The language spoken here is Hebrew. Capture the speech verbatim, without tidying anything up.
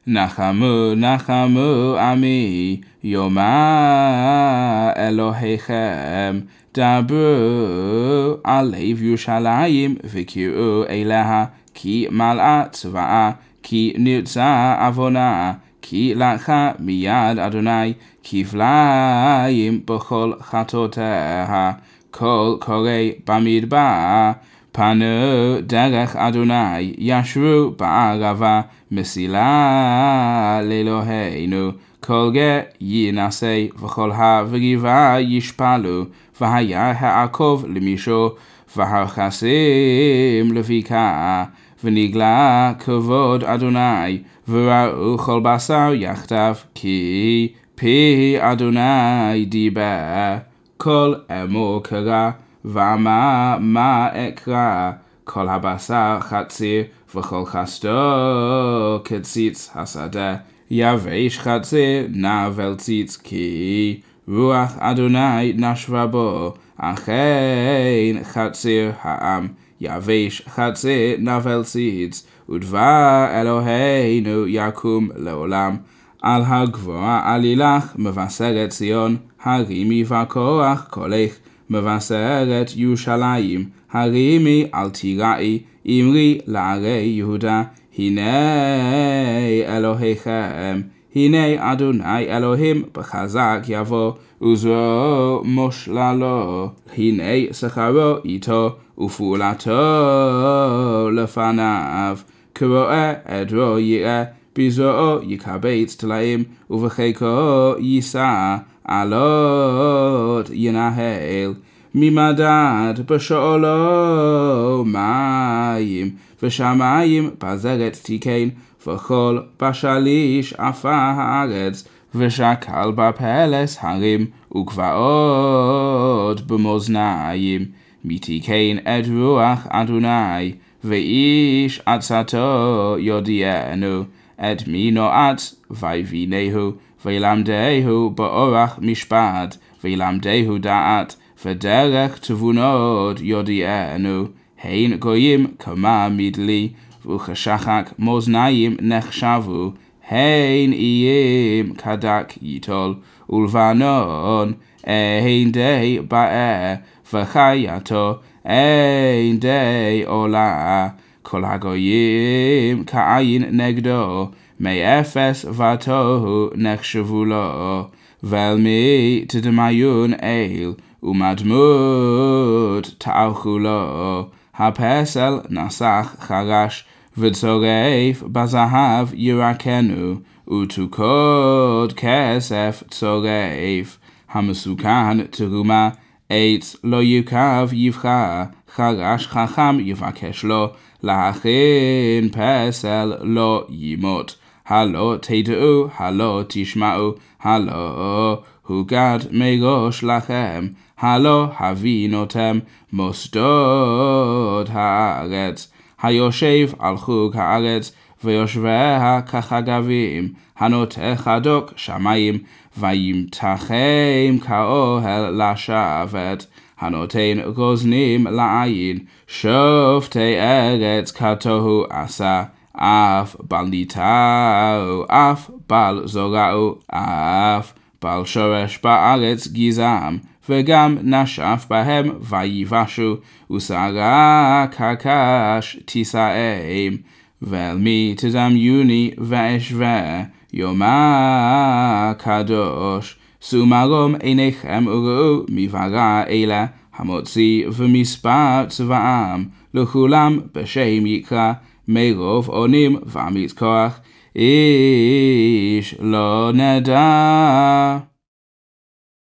נחמו נחמו עמי יאמר אלוהיכם דברו על לב ירושלים וקראו אליה כי מלאה צבאה כי נרצה עוונה כי לקחה מיד אדוני כפליים בכל חטאותיה כל קורא במדבר פנו דרך אדוני ישרו בערבה מסילה לאלוהינו כל גר ינסה וכל הגבעה ישפלו והיה העקוב למישור והרכסים לבקעה ונגלה כבוד אדוני וראו כל בשר יחדיו כי פי אדוני דיבר כל אמור קרא ואמר מה אקרא כל הבשר חציר וכל חסדו כציץ השדה יבש חציר נבל ציץ כי רוח אדוני נשבה בו אכן חציר העם יבש חציר נבל ציץ ודבר אלוהינו יקום לעולם על הגבוה עלילך מבשרת ציון הרימי וכוח קולך מבשרת ירושלים הרימי אל תיראי אמרי לערי יהודה הנה אלוהיכם הנה אדוני אלוהים בחזק יבוא וזרועו מושללו הנה שכרו איתו ופעולתו לפניו כרואה עדרו יראה בזרועו יקבץ טלאים ובחיקו יישא עלות ינהל ממדד בשאולו מים ושמיים בזרת תיקן וכל בשליש עפה הארץ ושקל בפלס הרים וגבעות במאזניים מתיקן את רוח אדוני ואיש עצתו יודיענו את מי נועץ ויבינהו וילמדהו באורח משפט וילמדהו דעת ודרך תבונות יודיענו הן גויים כמה מדלי וכשחק מאזניים נחשבו הן איים כדק יטול ולבנון אין די באר וחייתו אין די עולה כל הגויים כעין נגדו מאפס ותוהו נחשבו לו ואל מי תדמיון אל ומדמות תערכו לו הפסל נסח חרש וצורף בזהב ירקנו ותוקות כסף צורף המסוכן תרומה עץ לא יקב יבחר חרש חכם יבקש לו להכין פסל לא ימות הלא תדעו הלא תשמעו הלא הוגד מראש לכם הלא הבינותם מוסדות הארץ היושב על חוג הארץ ויושביה כחגבים הנוטה חדוק שמיים וימתחם כאוהל לשבת הנותן גוזנים לעין שופטי ארץ כתוהו עשה אף בל ניטעו אף בל זורעו אף בל שורש בארץ גזעם וגם נשף בהם ויבשו ושרה קרקש תישאם ואל מי תדמיוני ואשווה יאמר קדוש שאו מרום עיניכם וראו מברא אלה המוציא ומספר צבאם לכולם בשם יקרא מרוב אונים ואמיץ כוח איש לא נדע